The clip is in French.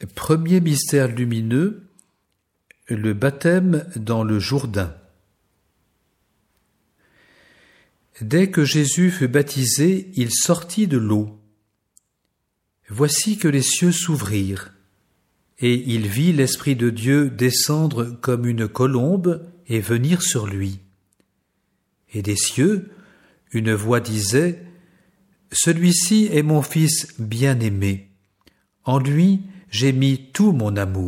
Premier mystère lumineux, le baptême dans le Jourdain. Dès que Jésus fut baptisé, il sortit de l'eau. Voici que les cieux s'ouvrirent, et il vit l'Esprit de Dieu descendre comme une colombe et venir sur lui. Et des cieux, une voix disait : « Celui-ci est mon Fils bien-aimé. En lui, j'ai mis tout mon amour. »